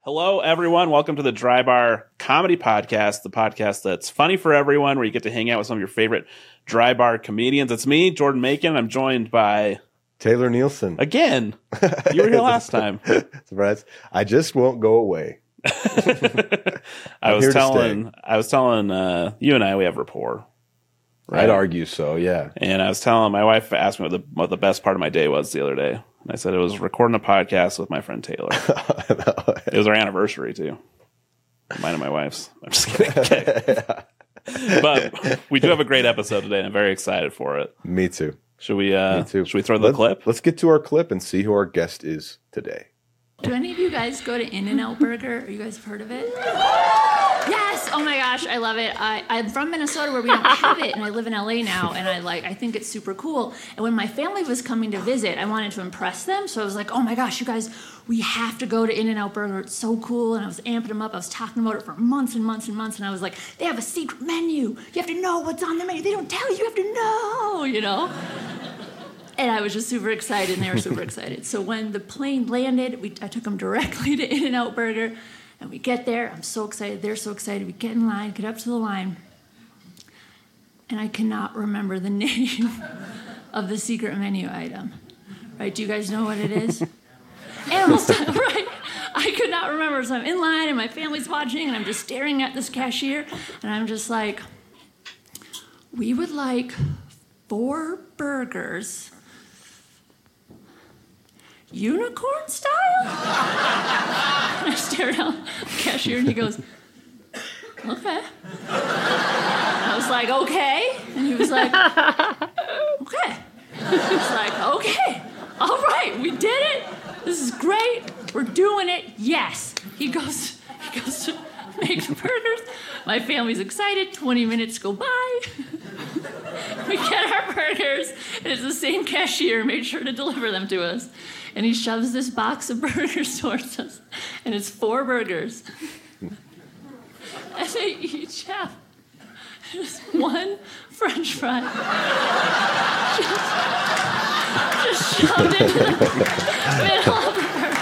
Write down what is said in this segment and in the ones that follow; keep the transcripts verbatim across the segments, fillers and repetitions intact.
Hello, everyone. Welcome to the Dry Bar Comedy Podcast, the podcast that's funny for everyone, where you get to hang out with some of your favorite dry bar comedians. It's me, Jordan Macon. I'm joined by... Taylor Nielsen. Again. You were here last time. Surprise. I just won't go away. I was telling, I was telling uh, you and I, we have rapport. Right? I'd argue so, yeah. And I was telling, my wife asked me what the, what the best part of my day was the other day. And I said it was recording a podcast with my friend Taylor. It was our anniversary, too. Mine and my wife's. I'm just kidding. Okay. But we do have a great episode today, and I'm very excited for it. Me too. Should we, uh, Me too. Should we throw the let's, clip? Let's get to our clip and see who our guest is today. Do any of you guys go to In-N-Out Burger? Are you guys have heard of it? Yes! Oh my gosh, I love it. I, I'm from Minnesota where we don't have it, and I live in L A now, and I like I think it's super cool. And when my family was coming to visit, I wanted to impress them, so I was like, oh my gosh, you guys, we have to go to In-N-Out Burger. It's so cool. And I was amping them up. I was talking about it for months and months and months, and I was like, they have a secret menu. You have to know what's on the menu. They don't tell you. You have to know, you know? And I was just super excited, and they were super excited. So when the plane landed, we, I took them directly to In-N-Out Burger, and we get there. I'm so excited. They're so excited. We get in line, get up to the line, and I cannot remember the name of the secret menu item. Right? Do you guys know what it is? Animal style, right? I could not remember. So I'm in line, and my family's watching, and I'm just staring at this cashier, and I'm just like, we would like four burgers, unicorn style? And I stare down the cashier, and he goes, okay. I was like, okay. And he was like, okay. I was like, okay. All right, we did it. This is great. We're doing it. Yes. He goes, he goes to make the burgers. My family's excited. twenty minutes go by. We get our burgers, and it's the same cashier made sure to deliver them to us. And he shoves this box of burgers towards us, and it's four burgers. And they each have just one French fry. Just, just shoved into the middle of the burger.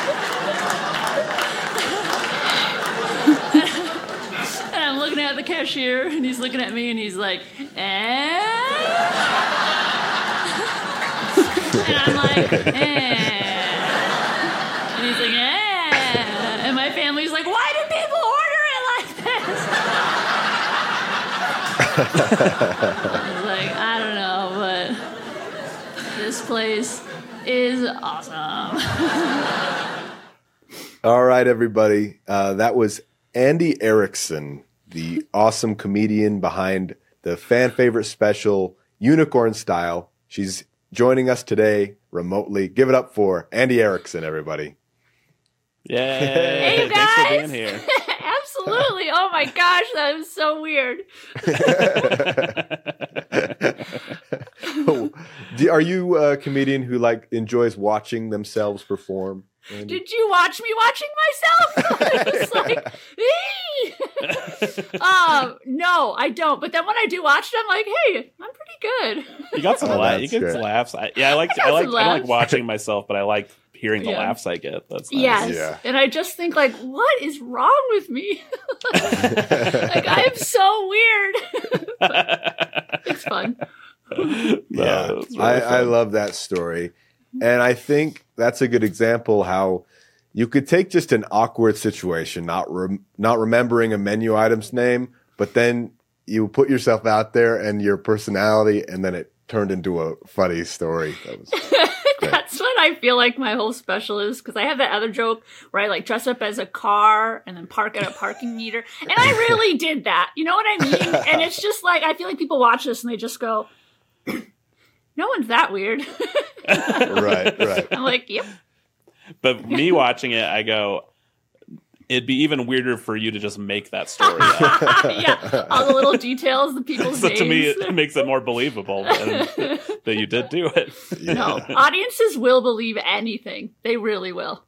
And I'm looking at the cashier, and he's looking at me, and he's like, eh? And I'm like, eh. And he's like, eh. And my family's like, why do people order it like this? I was like, I don't know, but this place is awesome. All right, everybody. Uh, that was Andy Erickson, the awesome comedian behind the fan favorite special Unicorn Style. She's joining us today remotely. Give it up for Andy Erickson, everybody. Yay. Hey, you guys. Thanks for being here. Absolutely. Oh my gosh, that was so weird. Do- Are you a comedian who like enjoys watching themselves perform? Andy? Did you watch me watching myself? It's like, ee. um, no, I don't. But then when I do watch it, I'm like, hey, I'm pretty good. You got some Oh, laughs. You that's get good. some laughs. I, yeah, I like. I I, got like. some I don't like laughs. watching myself, but I like hearing the Yeah. laughs I get. That's nice. Yes. Yeah. And I just think, like, what is wrong with me? Like, I'm so weird. But it's fun. No, Yeah, it's really I, I fun. love that story. And I think that's a good example how you could take just an awkward situation, not rem- not remembering a menu item's name, but then you put yourself out there and your personality, and then it turned into a funny story. That was great. That's what I feel like my whole special is, because I have that other joke where I like dress up as a car and then park at a parking meter. And I really did that. You know what I mean? And it's just like, I feel like people watch this and they just go, no one's that weird. Right, right. I'm like, yep. But me watching it, I go, it'd be even weirder for you to just make that story up. Yeah, all the little details, the people's So names. to me, it makes it more believable that, that you did do it. No, audiences will believe anything. They really will.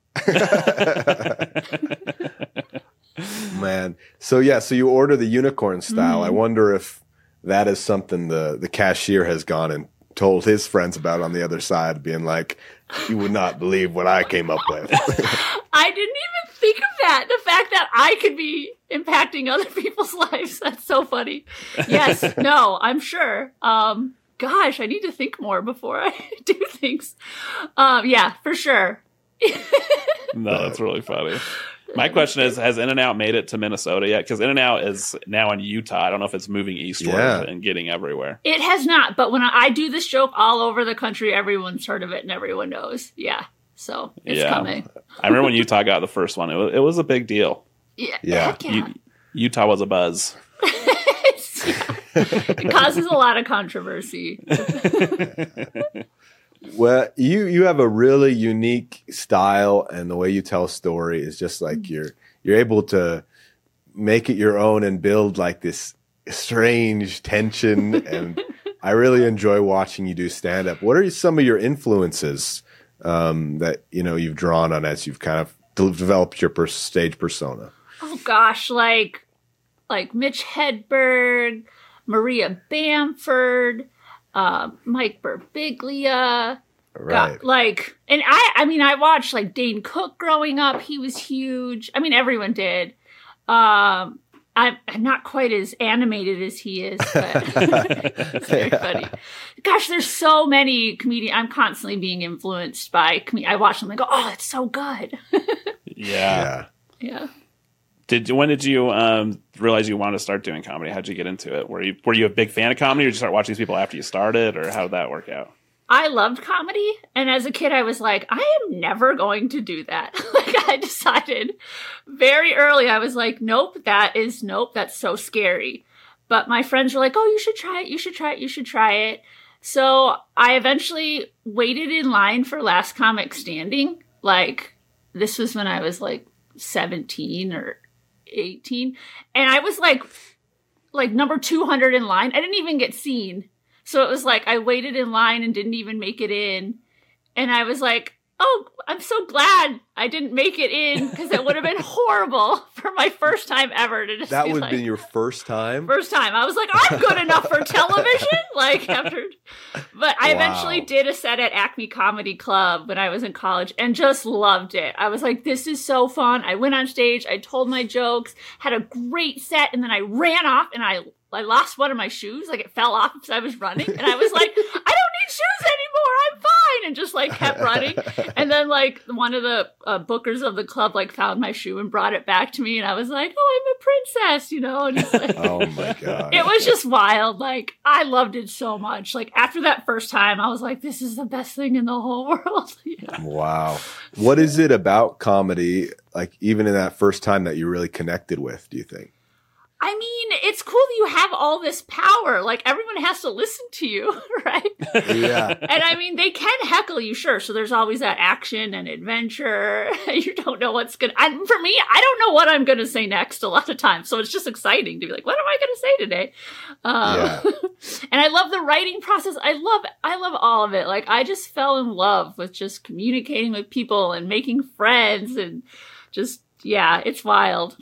Man. So yeah, so you order the unicorn style. Mm. I wonder if that is something the, the cashier has gone and told his friends about on the other side, being like, you would not believe what I came up with. I didn't even think of that. The fact that I could be impacting other people's lives. That's so funny. Yes, no, I'm sure. Um, gosh, I need to think more before I do things. Um, yeah, for sure. No, that's really funny. My question is, has In-N-Out made it to Minnesota yet? Because In-N-Out is now in Utah. I don't know if it's moving eastward Yeah. and getting everywhere. It has not, but when I, I do this joke all over the country, everyone's heard of it and everyone knows. Yeah, so it's Yeah. coming. I remember when Utah got the first one. It was, it was a big deal. Yeah, Yeah. heck yeah. U- Utah was a buzz. It's- yeah. It causes a lot of controversy. Well, you you have a really unique style, and the way you tell a story is just like you're you're able to make it your own and build like this strange tension. And I really enjoy watching you do stand up. What are some of your influences um, that you know you've drawn on as you've kind of de- developed your per- stage persona? Oh gosh, like like Mitch Hedberg, Maria Bamford, uh, Mike Birbiglia. Right. God, like, and I, I mean, I watched like Dane Cook growing up. He was huge. I mean, everyone did. Um, I'm, I'm not quite as animated as he is, but it's very funny. Gosh, there's so many comedians. I'm constantly being influenced by com- I watch them and go, oh, it's so good. Yeah. Yeah. Yeah. Did you, when did you um, realize you wanted to start doing comedy? How'd you get into it? Were you were you a big fan of comedy, or did you start watching these people after you started, or how did that work out? I loved comedy, and as a kid, I was like, I am never going to do that. Like, I decided very early, I was like, nope, that is, nope, that's so scary. But my friends were like, oh, you should try it, you should try it, you should try it. So I eventually waited in line for Last Comic Standing. Like, this was when I was like seventeen or eighteen. And I was like, like number two hundred in line. I didn't even get seen. So it was like I waited in line and didn't even make it in. And I was like, oh, I'm so glad I didn't make it in, because it would have been horrible for my first time ever to just That be would like, be your first time? first time. I was like, I'm good enough for television. Like after, but I Wow. eventually did a set at Acme Comedy Club when I was in college and just loved it. I was like, this is so fun. I went on stage, I told my jokes, had a great set, and then I ran off and I I lost one of my shoes. Like it fell off as I was running. And I was like, I don't need shoes anymore. I'm fine. And just like kept running. And then like one of the uh, bookers of the club like found my shoe and brought it back to me. And I was like, oh, I'm a princess, you know? And he's like, Oh my God. it was just wild. Like I loved it so much. Like after that first time, I was like, this is the best thing in the whole world. Yeah. Wow. What is it about comedy, like even in that first time, that you really connected with, do you think? I mean, it's cool that you have all this power. Like, everyone has to listen to you, right? Yeah. And I mean, they can heckle you, sure. So there's always that action and adventure. You don't know what's going to... For me, I don't know what I'm going to say next a lot of times. So it's just exciting to be like, what am I going to say today? Um, Yeah. And I love the writing process. I love I love all of it. Like, I just fell in love with just communicating with people and making friends and just, yeah, it's wild.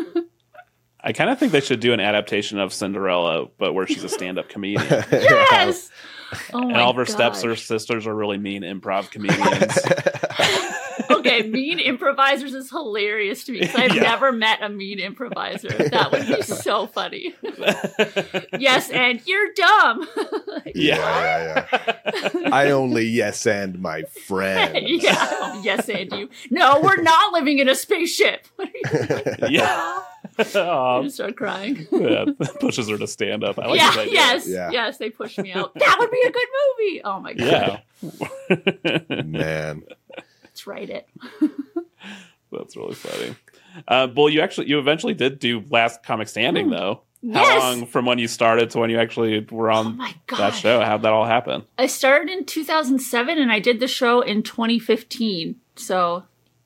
I kind of think they should do an adaptation of Cinderella, but where she's a stand-up comedian. Yes! Oh my And all of her gosh. stepsisters are really mean improv comedians. Okay, mean improvisers is hilarious to me because I've Yeah. never met a mean improviser. That would be so funny. Yes, and you're dumb. Like, Yeah. Yeah, yeah, yeah. I only yes and my friend. yeah. Oh, yes, and you. No, we're not living in a spaceship. What are you Yeah. You Um, just start crying. yeah, pushes her to stand up. I like yeah, this idea. yes, Yeah. yes, they pushed me out. That would be a good movie. Oh my god. Yeah. Man. Let's write it. That's really funny. Uh, well, you actually, you eventually did do Last Comic Standing, though. How Yes. long from when you started to when you actually were Oh on my that gosh. show? How'd that all happen? I started in two thousand seven and I did the show in twenty fifteen. So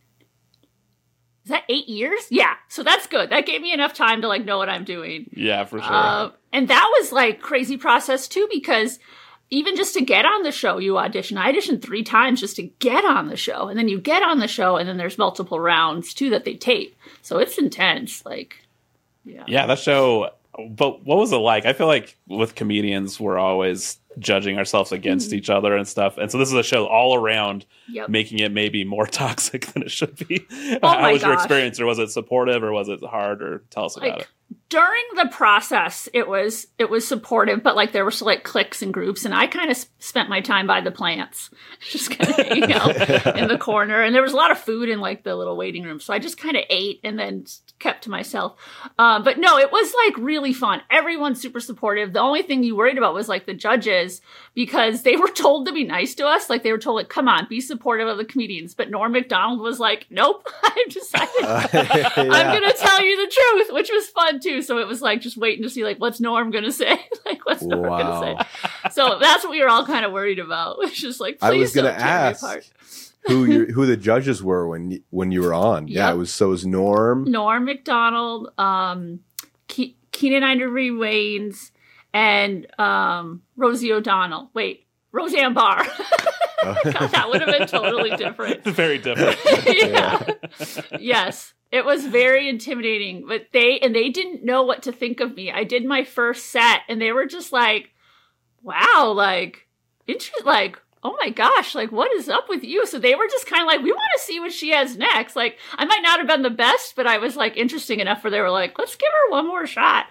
is that eight years? Yeah. So that's good. That gave me enough time to like know what I'm doing. Yeah, for sure. Uh, and that was like crazy process too, because even just to get on the show, you audition. I auditioned three times just to get on the show. And then you get on the show and then there's multiple rounds too that they tape. So it's intense. Like, yeah. yeah, that show. But what was it like? I feel like with comedians, we're always judging ourselves against each other and stuff. And so this is a show all around Yep. making it maybe more toxic than it should be. Oh How my was your gosh. experience, or was it supportive, or was it hard, or tell us about Like, it? during the process, it was it was supportive, but like there were like cliques and groups, and I kind of s- spent my time by the plants, just kind of hanging out in the corner. And there was a lot of food in like the little waiting room, so I just kind of ate and then kept to myself. Um, but no, it was like really fun. Everyone's super supportive. The only thing you worried about was like the judges, because they were told to be nice to us. Like they were told, like, come on, be supportive of the comedians. But Norm Macdonald was like, nope, I've decided Uh, yeah. I'm going to tell you the truth, which was fun too. So it was like just waiting to see like, what's Norm going to say? Like, what's Norm Wow. going to say? So that's what we were all kind of worried about. It's just like, I please was going don't to tear me ask apart. who you, who the judges were when you, when you were on. Yeah, Yep. it was so it was Norm. Norm Macdonald, um, Ke- Keenan Ivory Waynes, and um, Rosie O'Donnell. Wait, Roseanne Barr. God, that would have been totally different. Very different. Yeah. Yes. It was very intimidating, but they, and they didn't know what to think of me. I did my first set and they were just like, wow, like, interest, like, oh my gosh, like, what is up with you? So they were just kind of like, we want to see what she has next. Like, I might not have been the best, but I was like interesting enough where they were like, let's give her one more shot.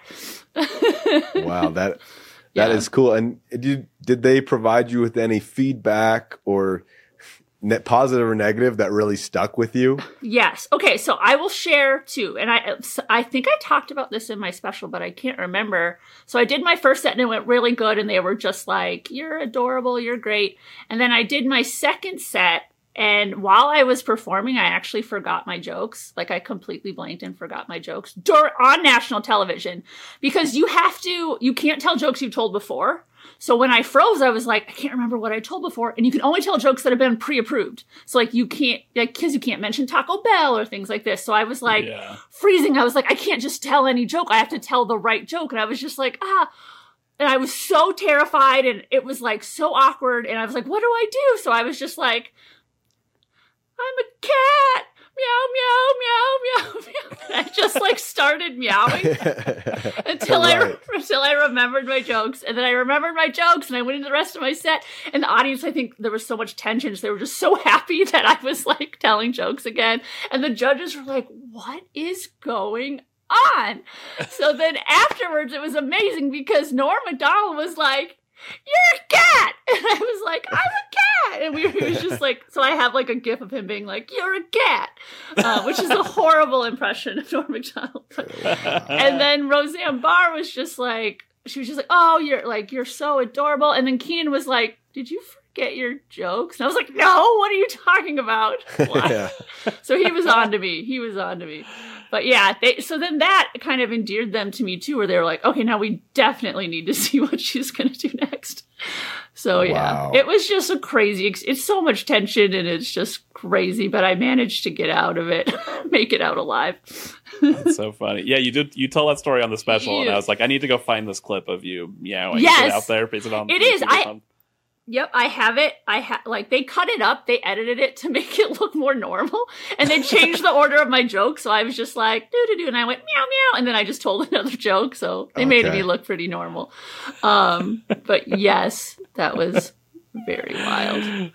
Wow, that that is Yeah. cool. And did did they provide you with any feedback or net positive or negative that really stuck with you? Yes. Okay. So I will share too. And I, I think I talked about this in my special, but I can't remember. So I did my first set and it went really good. And they were just like, you're adorable. You're great. And then I did my second set. And while I was performing, I actually forgot my jokes. Like I completely blanked and forgot my jokes dur- on national television, because you have to, you can't tell jokes you've told before. So when I froze, I was like, I can't remember what I told before. And you can only tell jokes that have been pre-approved. So like you can't, like kids, you can't mention Taco Bell or things like this. So I was like Yeah. freezing. I was like, I can't just tell any joke. I have to tell the right joke. And I was just like, ah. And I was so terrified and it was like so awkward. And I was like, what do I do? So I was just like, I'm a cat. Meow, meow, meow, meow, meow. And I just like started meowing until I Right. until I remembered my jokes, and then I remembered my jokes, and I went into the rest of my set. And the audience, I think there was so much tension, so they were just so happy that I was like telling jokes again. And the judges were like, "What is going on?" So then afterwards, it was amazing because Norm Macdonald was like, "You're a cat," and I was like, "I'm a cat," and we he was just like, so I have like a gif of him being like, "You're a cat," uh, which is a horrible impression of Norm Macdonald. And then Roseanne Barr was just like, she was just like, "Oh, you're like, you're so adorable," and then Keenan was like, "Did you forget your jokes?" And I was like, "No, what are you talking about?" Yeah. So he was on to me. He was on to me. But yeah, they, so then that kind of endeared them to me too, where they were like, okay, now we definitely need to see what she's going to do next. So yeah, Wow. it was just a crazy, it's so much tension and it's just crazy, but I managed to get out of it, make it out alive. It's so funny. Yeah, you did. You tell that story on the special, and I Yes. was like, I need to go find this clip of you meowing. Yes. Is it out there? Is it on? It is. YouTube or I- something? Yep, I have it. I ha- like they cut it up, they edited it to make it look more normal, and they changed the order of my jokes. So I was just like doo doo doo, and I went meow meow, and then I just told another joke. So they made Okay. me look pretty normal. Um, but yes, that was very wild.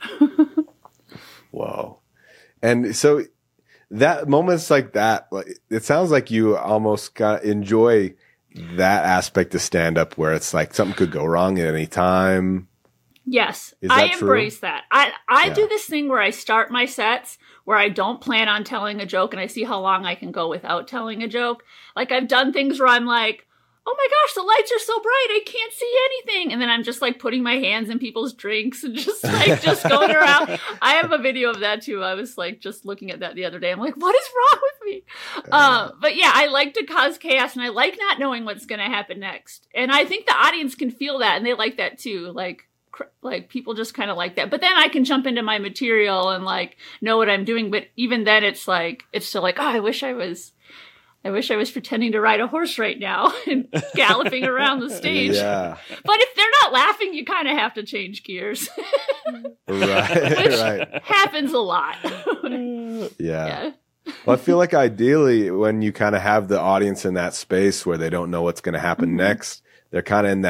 Whoa. And so that moments like that, like it sounds like you almost got enjoy that aspect of stand up where it's like something could go wrong at any time. Yes, Is I that true? embrace that. I I Yeah. do this thing where I start my sets where I don't plan on telling a joke, and I see how long I can go without telling a joke. Like I've done things where I'm like, oh my gosh, the lights are so bright, I can't see anything. And then I'm just like putting my hands in people's drinks and just like just going around. I have a video of that too. I was like just looking at that the other day. I'm like, what is wrong with me? Uh, but yeah, I like to cause chaos and I like not knowing what's going to happen next. And I think the audience can feel that and they like that too. Like, cr- like people just kind of like that. But then I can jump into my material and like know what I'm doing. But even then it's like, it's still like, oh, I wish I was... I wish I was pretending to ride a horse right now and galloping around the stage. Yeah. But if they're not laughing, you kind of have to change gears. Right. Which right. happens a lot. Yeah. Yeah. Well, I feel like ideally when you kind of have the audience in that space where they don't know what's going to happen Mm-hmm. next, they're kind of in that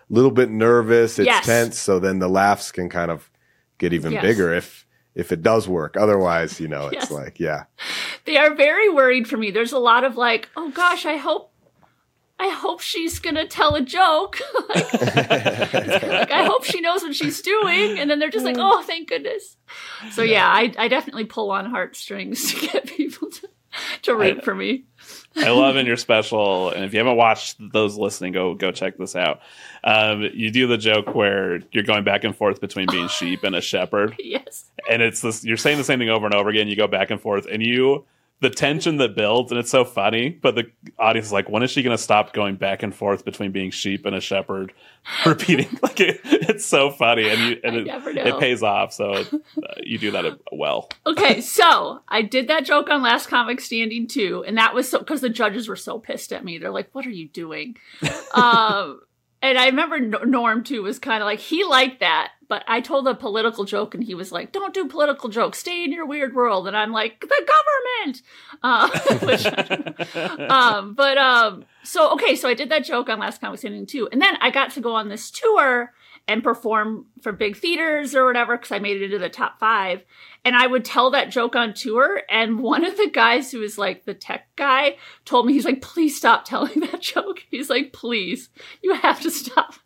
little bit nervous, it's Yes. tense, so then the laughs can kind of get even Yes. bigger if if it does work. Otherwise, you know, it's Yes. like, yeah. They are very worried for me. There's a lot of like, oh gosh, I hope, I hope she's gonna tell a joke. like, like, I hope she knows what she's doing. And then they're just like, oh, thank goodness. So yeah, I, I definitely pull on heartstrings to get people to, to root I- for me. I love in your special, and if you haven't watched those listening, go go check this out. Um, you do the joke where you're going back and forth between being sheep and a shepherd, Yes. and it's this. You're saying the same thing over and over again. You go back and forth, and you the tension that builds, and it's so funny. But the audience is like, when is she going to stop going back and forth between being sheep and a shepherd? Repeating like it, it's so funny, and you and I it, never know. it pays off. So uh, you do that well. Okay, so I did that joke on Last Comic Standing too, and that was so because the judges were so pissed at me. They're like, "What are you doing?" um, and I remember Norm too was kind of like he liked that, but I told a political joke, and he was like, "Don't do political jokes. Stay in your weird world." And I'm like, "The government." Uh, which, um, but um, so okay, so I did that joke on Last Comic Standing too, and then I got to go on this tour and perform for big theaters or whatever because I made it into the top five. And I would tell that joke on tour. And one of the guys who was like the tech guy told me, he's like, please stop telling that joke. He's like, please, you have to stop.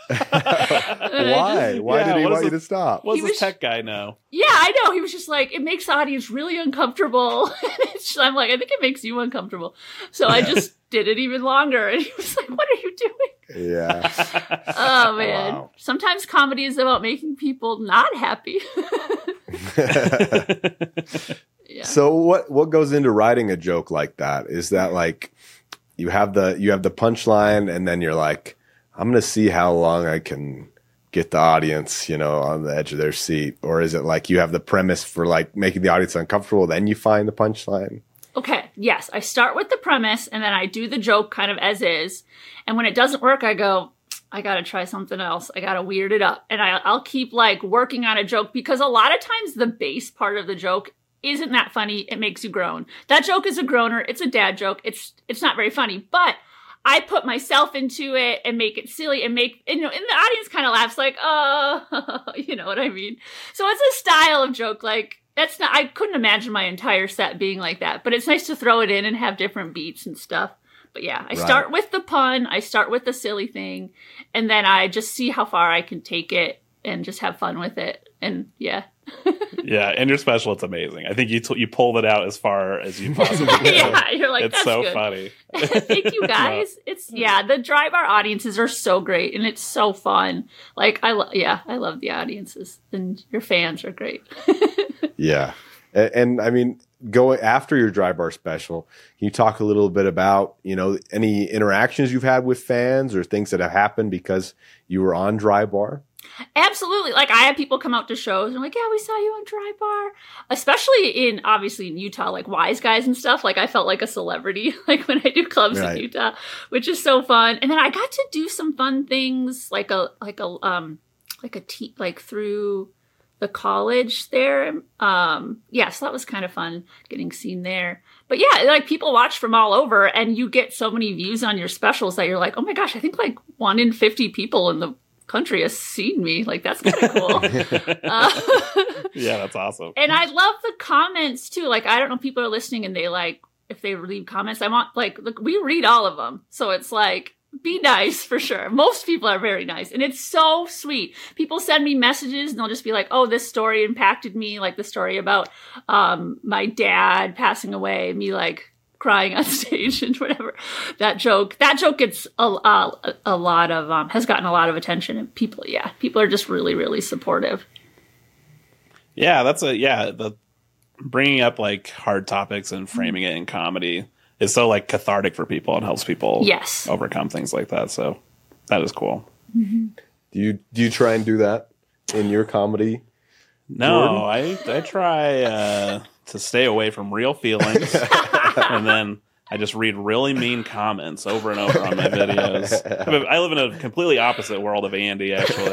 Why? Why Yeah, did he what want is you to stop? What He does this was- tech guy know? Yeah, I know. He was just like, it makes the audience really uncomfortable. It's- I'm like, I think it makes you uncomfortable. So I just did it even longer. And he was like, what are you doing? Yeah. Oh, man. Wow. Sometimes comedy is about making people not happy. Yeah. So what what goes into writing a joke like that? Is that like you have the you have the punchline and then you're like, I'm gonna see how long I can get the audience, you know, on the edge of their seat? Or is it like you have the premise for like making the audience uncomfortable, then you find the punchline? Okay, yes, I start with the premise and then I do the joke kind of as is. And when it doesn't work, I go, I gotta try something else. I gotta weird it up. And I, I'll keep like working on a joke because a lot of times the base part of the joke isn't that funny. It makes you groan. That joke is a groaner. It's a dad joke. It's it's not very funny, but I put myself into it and make it silly and make, and, you know, and the audience kind of laughs like, oh, you know what I mean? So it's a style of joke. Like, that's not, I couldn't imagine my entire set being like that, but it's nice to throw it in and have different beats and stuff. But yeah, I Right. start with the pun, I start with the silly thing, and then I just see how far I can take it and just have fun with it. And yeah. Yeah, and your special, it's amazing. I think you t- you pulled it out as far as you possibly could. Yeah, you're like, it's that's so good. funny. Thank you guys. It's yeah, the dry bar audiences are so great and it's so fun. Like I love yeah, I love the audiences and your fans are great. Yeah. And, and I mean, going after your dry bar special, can you talk a little bit about, you know, any interactions you've had with fans or things that have happened because you were on dry bar? Absolutely. Like I had people come out to shows and like, yeah, we saw you on Dry Bar. Especially in obviously in Utah, like Wise Guys and stuff. Like I felt like a celebrity like when I do clubs Right. in Utah, which is so fun. And then I got to do some fun things like a like a um like a te- like through the college there. Um yeah, so that was kind of fun getting seen there. But yeah, like people watch from all over and you get so many views on your specials that you're like, oh my gosh, I think like one in fifty people in the country has seen me. Like that's kind of cool. uh, Yeah, that's awesome. and I love the comments too. Like I don't know, people are listening and they like if they leave comments. I want like look, we read all of them, so it's like be nice for sure. Most people are very nice, and it's so sweet. People send me messages and they'll just be like, "Oh, this story impacted me." Like the story about um, my dad passing away, me like crying on stage and whatever. That joke, that joke gets a, a, a lot of, um, has gotten a lot of attention and people, yeah, people are just really, really supportive. Yeah, that's a yeah. The bringing up like hard topics and framing it in comedy is so like cathartic for people and helps people Yes. overcome things like that. So that is cool. Do you do you try and do that in your comedy? No, I I try uh, to stay away from real feelings, and then I just read really mean comments over and over on my videos. I mean, I live in a completely opposite world of Andy, actually.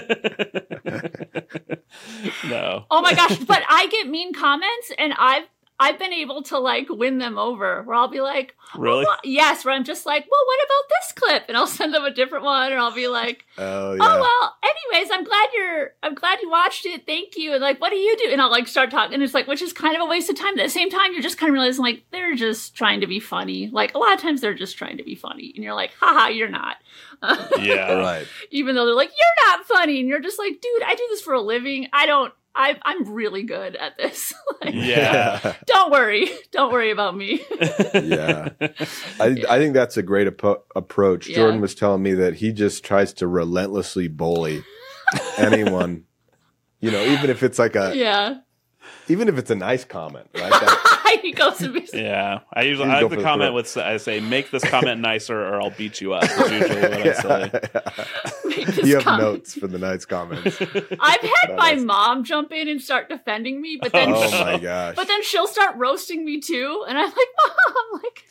No. Oh my gosh, but I get mean comments and I've I've been able to like win them over where I'll be like, Really? oh, yes, where I'm just like, well, what about this clip? And I'll send them a different one, and I'll be like, Oh, yeah. oh, well, anyways, I'm glad you're, I'm glad you watched it. Thank you. And like, what do you do? And I'll like start talking. And it's like, which is kind of a waste of time. At the same time, you're just kind of realizing like, they're just trying to be funny. Like a lot of times they're just trying to be funny. And you're like, haha, you're not. Yeah. Right. Even though they're like, you're not funny. And you're just like, dude, I do this for a living. I don't, I, I'm really good at this. Like, Yeah. don't worry. Don't worry about me. Yeah. I, I think that's a great apo- approach. Yeah. Jordan was telling me that he just tries to relentlessly bully anyone, you know, even if it's like a, Yeah. even if it's a nice comment, right? That, He goes to be Yeah. I usually, You I go have the for the comment throat. with, I say, make this comment nicer or I'll beat you up. Is usually what I say. make this you have comment. notes for the nice comments. I've had my Nice. mom jump in and start defending me, but then Oh she- my gosh. but then she'll start roasting me too, and I'm like, Mom, like.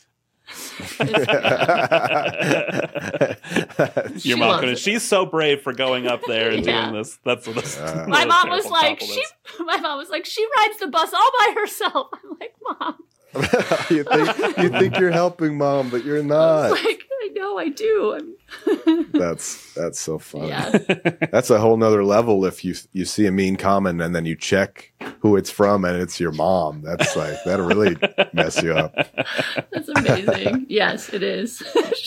She Your mom loves couldn't. it. She's so brave for going up there and Yeah. doing this. That's what this. Uh, My those mom was terrible like, she. compliments. My mom was like, she rides the bus all by herself. I'm like, Mom, you think you think you're helping mom, but you're I was not. like, I know, I do. I'm, That's that's so funny. yeah, That's a whole nother level if you you see a mean comment and then you check who it's from and it's your mom. That's like that'll really mess you up. that's amazing. Yes, it is.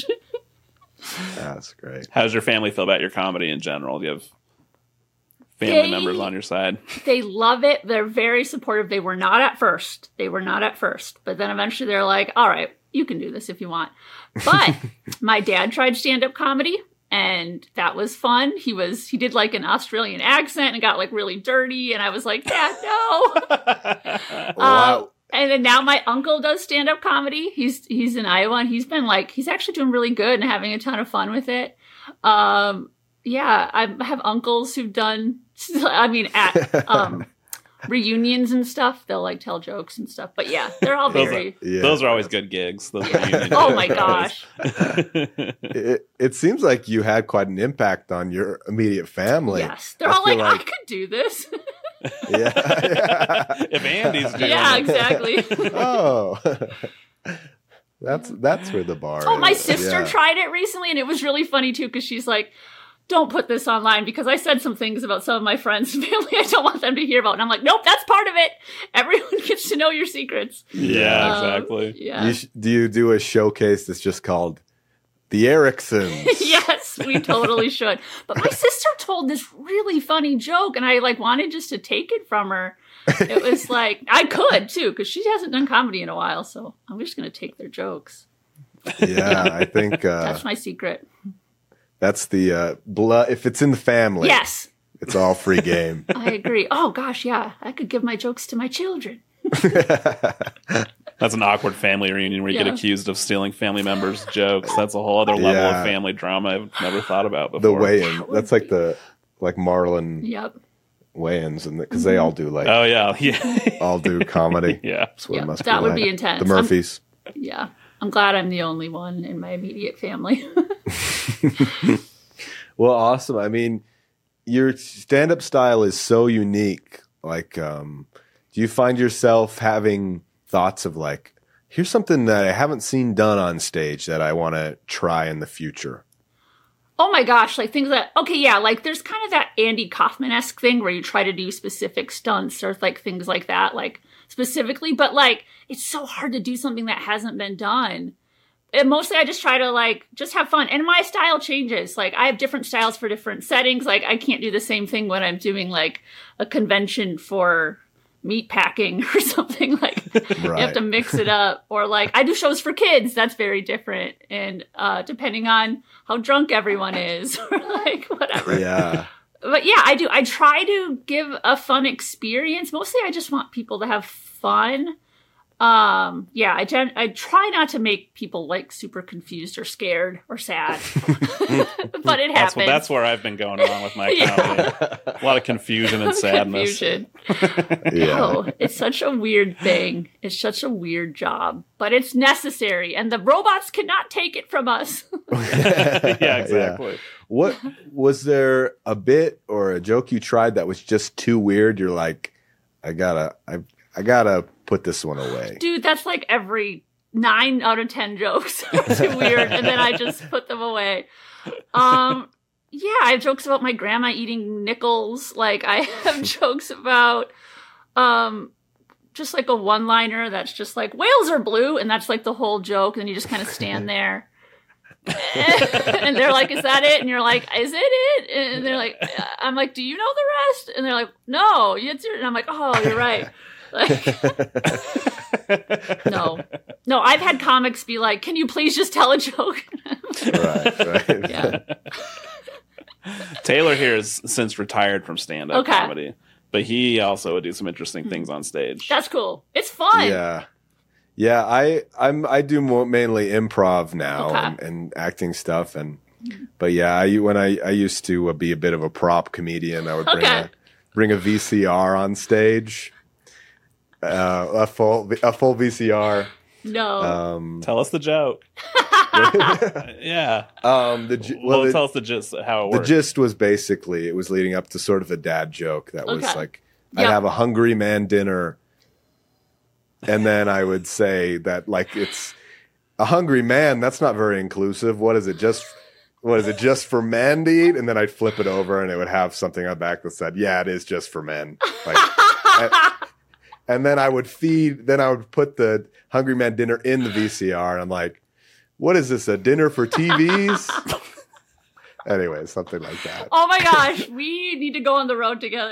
That's great. How's your family feel about your comedy in general? Do you have family They- members on your side? They love it. They're very supportive. They were not at first. They were not at first. But then eventually they're like, all right, you can do this if you want. But my dad tried stand-up comedy, and that was fun. He was he did like an Australian accent and got like really dirty. And I was like, Dad, no. Wow. Um, and then now my uncle does stand-up comedy. He's he's in Iowa, and he's been like, he's actually doing really good and having a ton of fun with it. Um, yeah, I have uncles who've done, I mean, at um, reunions and stuff, they'll like tell jokes and stuff. But yeah, they're all Those very, Yeah. Those are always good gigs. Those reunion oh gigs my are always- gosh. It, it seems like you had quite an impact on your immediate family. Yes. They're I all like, feel I could do this. Yeah. If Andy's doing Yeah, it. exactly. Oh. That's that's where the bar Oh, is. my sister Yeah. tried it recently, and it was really funny too, because she's like, don't put this online because I said some things about some of my friends and family I don't want them to hear about. And I'm like, nope, that's part of it. Everyone gets to know your secrets. Yeah, Um, exactly. Yeah. You sh- do you do a showcase that's just called The Ericksons? Yes, we totally should. But my sister told this really funny joke, and I like wanted just to take it from her. It was like I could too, because she hasn't done comedy in a while, so I'm just gonna take their jokes. Yeah, I think uh, That's my secret. that's the uh, blood. If it's in the family, Yes, it's all free game. I agree. Oh gosh, yeah, I could give my jokes to my children. That's an awkward family reunion where you Yeah. get accused of stealing family members' jokes. That's a whole other level Yeah. of family drama I've never thought about before. The weigh-in. That would That's like be- the like Marlon Yep. weigh-ins, and because they all do like Oh yeah, yeah, all do comedy. yeah. That's what it Yep, must that be would like. be intense. The Murphys. Yeah, I'm glad I'm the only one in my immediate family. Well, awesome. I mean, your stand-up style is so unique. Like, um, do you find yourself having thoughts of like, here's something that I haven't seen done on stage that I want to try in the future? Oh my gosh, like things that, okay, yeah, like there's kind of that Andy Kaufman-esque thing where you try to do specific stunts or like things like that, like specifically, but like it's so hard to do something that hasn't been done. And mostly I just try to like just have fun. And my style changes. Like I have different styles for different settings. Like I can't do the same thing when I'm doing like a convention for meat packing or something. Like you have to mix it up. Or like I do shows for kids. That's very different. And uh, depending on how drunk everyone is or like whatever. Yeah. But yeah, I do. I try to give a fun experience. Mostly I just want people to have fun. Um, yeah, I gen- I try not to make people like super confused or scared or sad, but it That's happens. what, that's where I've been going wrong with my Yeah. comedy. A lot of confusion and sadness. Confusion. Yeah. No, it's such a weird thing. It's such a weird job, but it's necessary, and the robots cannot take it from us. Yeah, exactly. What was there a bit or a joke you tried that was just too weird? You're like, I gotta, I, I gotta put this one away. Dude, that's like every nine out of ten jokes. It's weird. And then I just put them away. Um, yeah, I have jokes about my grandma eating nickels. Like, I have jokes about um, just like a one-liner that's just like, whales are blue. And that's like the whole joke. And you just kind of stand there. And they're like, is that it? And you're like, is it it? And they're like, I'm like, do you know the rest? And they're like, no. It's your... And I'm like, oh, you're right. Like, no, no, I've had comics be like, can you please just tell a joke? Right, right. Yeah. Taylor here has since retired from stand-up Okay. comedy, but he also would do some interesting things on stage. That's cool. It's fun. Yeah. Yeah, I I'm I do more mainly improv now Okay. and, and acting stuff, and but yeah, I when I I used to uh, be a bit of a prop comedian. I would bring Okay. a bring a V C R on stage, uh, a full a full V C R. No. Um, Tell us the joke. Yeah. um, the gi- Well, well, the, tell us the gist, how it the works. gist was basically it was leading up to sort of a dad joke that was Okay. like Yep. I'd have a hungry man dinner. And then I would say that like it's a hungry man. That's not very inclusive. What is it? Just what is it? Just for men to eat? And then I'd flip it over, and it would have something on the back that said, "Yeah, it is just for men." Like, and, and then I would feed. Then I would put the hungry man dinner in the V C R, and I'm like, "What is this? A dinner for T Vs?" Anyway, something like that. Oh my gosh, we need to go on the road together.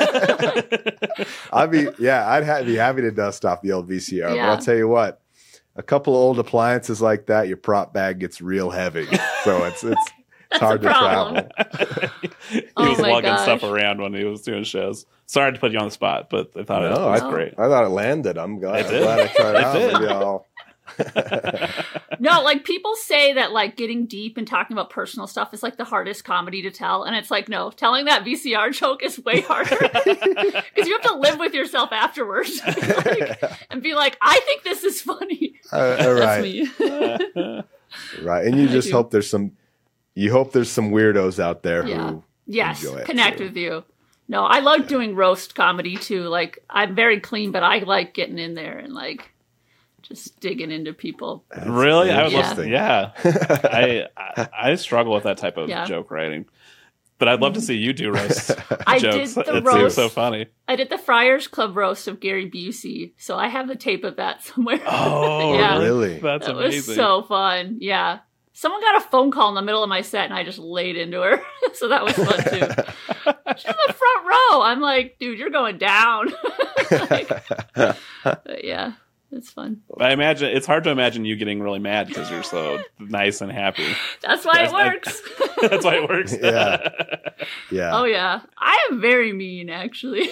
I'd be yeah, I'd ha- be happy to dust off the old V C R. Yeah. But I'll tell you what, a couple of old appliances like that, your prop bag gets real heavy, so it's it's it's hard a to problem. travel. he Oh was my lugging gosh. stuff around when he was doing shows. Sorry to put you on the spot, but I thought it No, was I, great. I thought it landed. I'm glad, It I'm did. glad I tried it It out. did. Maybe I'll- No, like people say that like getting deep and talking about personal stuff is like the hardest comedy to tell. And it's like, no, telling that V C R joke is way harder because you have to live with yourself afterwards like, and be like, I think this is funny. Uh, all That's right, me. right, and you I just do. hope there's some. You hope there's some weirdos out there Yeah. who Yes, enjoy it, connect too. with you. No, I love doing roast comedy too. Like I'm very clean, but I like getting in there and like just digging into people. Really? I would love interesting. Yeah. I, I I struggle with that type of Yeah. joke writing. But I'd love to see you do roast I jokes. did the It seems roast. so funny. I did the Friars Club roast of Gary Busey, so I have the tape of that somewhere. Oh, Yeah. Really? That's That amazing. was so fun. Yeah. Someone got a phone call in the middle of my set and I just laid into her. So that was fun too. She's in the front row. I'm like, dude, you're going down. Like, but yeah, it's fun. I imagine it's hard to imagine you getting really mad because you're so nice and happy. That's why it That's- I- works. That's why it works. Yeah. Yeah. Oh yeah. I am very mean actually.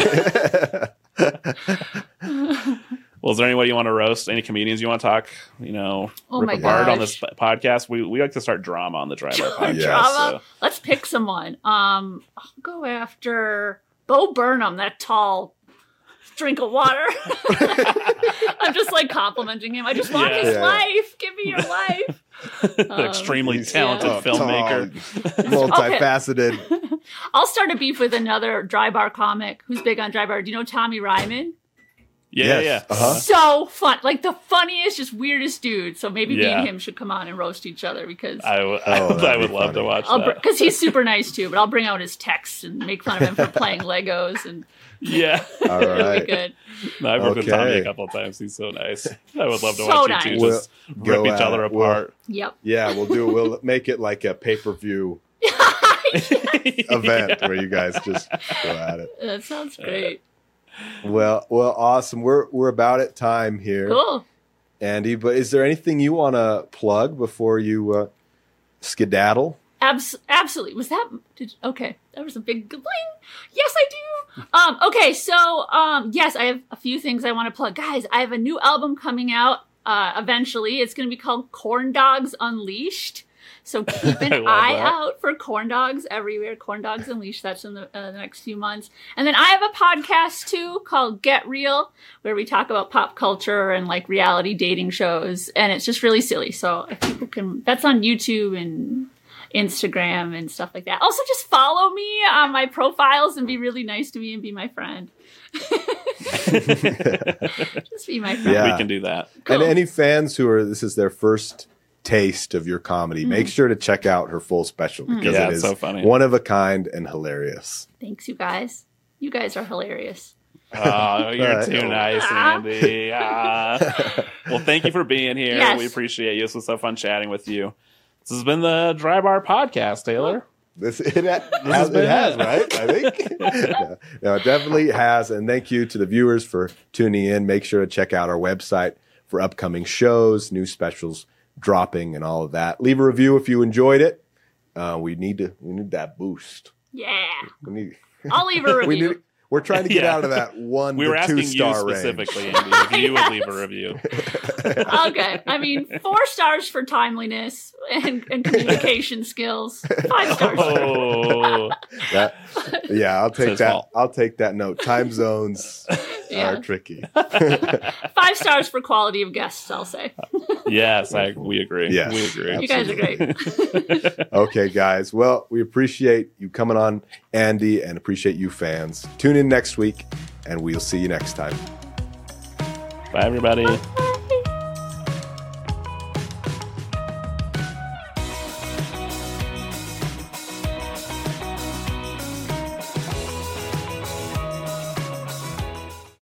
Well, is there anybody you want to roast? Any comedians you want to talk? You know, Oh rip my apart on gosh. this podcast. We we like to start drama on the Dry Bar podcast. Yes. Drama. so- Let's pick someone. Um, I'll go after Bo Burnham, that tall drink of water. I'm just like complimenting him. I just want Yeah. his Yeah. life. Give me your life. An extremely He's talented tall, filmmaker. multifaceted. I'll start a beef with another dry bar comic who's big on dry bar. Do you know Tommy Ryman? Yeah, Yes. yeah. Uh-huh. So fun. Like the funniest, just weirdest dude. So maybe me Yeah. and him should come on and roast each other because I, w- I, Oh, would- that'd I would be love to funny. watch I'll that. because he's super nice too, but I'll bring out his texts and make fun of him for playing Legos and yeah. All it'll be right. good. No, I've worked with Tommy Okay. a couple of times. He's so nice. I would love to So watch nice. you two We'll just go rip each at other it. We'll- apart. Yep. Yeah, we'll do. We'll make it like a pay per view event where you guys just go at it. That sounds great. Well, well, awesome. We're we're about at time here, Cool. Andy. But is there anything you want to plug before you uh, skedaddle? Abs- absolutely. Was that did, okay? That was a big bling. Yes, I do. Um, okay, so um, yes, I have a few things I want to plug, guys. I have a new album coming out. Uh, eventually, it's going to be called Corn Dogs Unleashed. So keep I an love eye that. out for Corn Dogs everywhere. Corn Dogs Unleashed. That's in the, uh, the next few months. And then I have a podcast too called Get Real, where we talk about pop culture and like reality dating shows, and it's just really silly. So if people can, that's on YouTube and Instagram and stuff like that. Also, just follow me on my profiles and be really nice to me and be my friend. Just be my friend. Yeah. We can do that. Cool. And any fans who are, this is their first taste of your comedy, make sure to check out her full special because Yeah, it it's is so funny. one of a kind and hilarious. Thanks, you guys. You guys are hilarious. Oh, you're Uh, too nice, Andy. Ah. Well, thank you for being here. Yes. We appreciate you. This was so fun chatting with you. This has been the Dry Bar Podcast, Taylor. This it, ha- has has, been it has, it. right? I think. no, no, it definitely has. And thank you to the viewers for tuning in. Make sure to check out our website for upcoming shows, new specials dropping, and all of that. Leave a review if you enjoyed it. Uh, we need to. We need that boost. Yeah. We need. I'll leave a we review. need. We're trying to get Yeah. out of that one We were to asking two you star range. specifically, Andy, if you would leave a review. Okay. I mean, four stars for timeliness and, and communication skills. Five stars. Oh, That, yeah, I'll take his that. fault. I'll take that note. Time zones Yeah. are tricky. Five stars for quality of guests, I'll say. yes, I, we agree. Yes. We agree. You guys are great. Okay, guys. Well, we appreciate you coming on, Andy, and appreciate you fans. Tune in next week, and we'll see you next time. Bye, everybody.